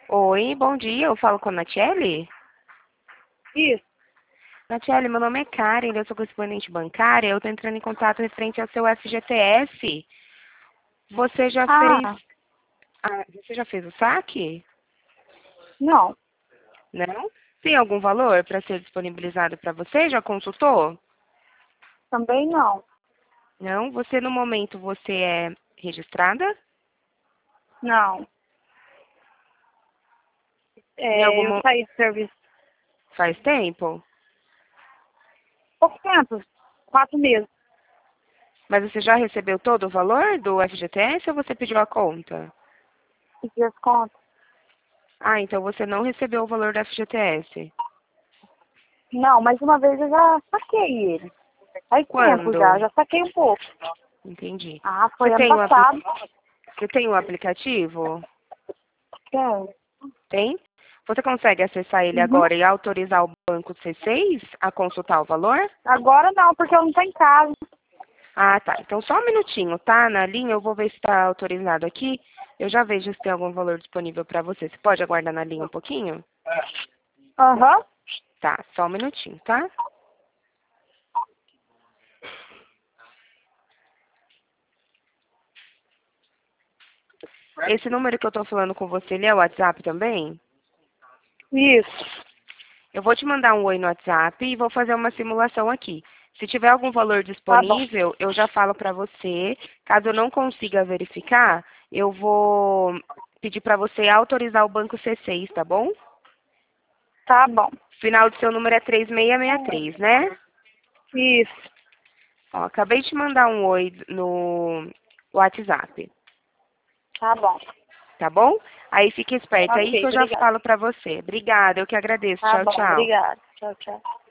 Oi, bom dia. Eu falo com a Natiele? Isso. Natiele, meu nome é Karen, eu sou correspondente bancária. Eu estou entrando em contato referente ao seu FGTS. Você já fez, Ah, você já fez o saque? não, Não? Tem algum valor para ser disponibilizado para você? Já consultou? também não. Não? Você, no momento, você é registrada? Não. Em algum Eu saí do serviço faz tempo? há pouco tempo, 4 meses. Mas você já recebeu todo o valor do FGTS ou você pediu a conta? Pedi as contas. Ah, então você não recebeu o valor do FGTS. Não, mas uma vez eu já saquei ele. Faz tempo Quando? já saquei um pouco. Entendi. Ah, Você foi ano tem passado. você tem o aplicativo? É. Tem? Você consegue acessar ele Uhum. agora e autorizar o banco C6 a consultar o valor? Agora não, porque eu não tô em casa. Ah, tá. Então só um minutinho, tá? Na linha, eu vou ver se está autorizado aqui. Eu já vejo se tem algum valor disponível para você. Você pode aguardar na linha um pouquinho? Aham. Tá, só um minutinho, tá? Esse número que eu tô falando com você, ele é o WhatsApp também? Isso. Eu vou te mandar um oi no WhatsApp e vou fazer uma simulação aqui. Se tiver algum valor Tá bom. disponível, eu já falo para você. Caso eu não consiga verificar, eu vou pedir para você autorizar o banco C6, tá bom? Tá bom. Final do seu número é 3663, né? Isso. Ó, acabei de te mandar um oi no WhatsApp, Tá bom. tá bom? Aí fique esperto aí que Ok, eu já obrigada. falo para você. Obrigada, eu que agradeço. Tá Tchau, bom, tchau. obrigada. Tchau, tchau.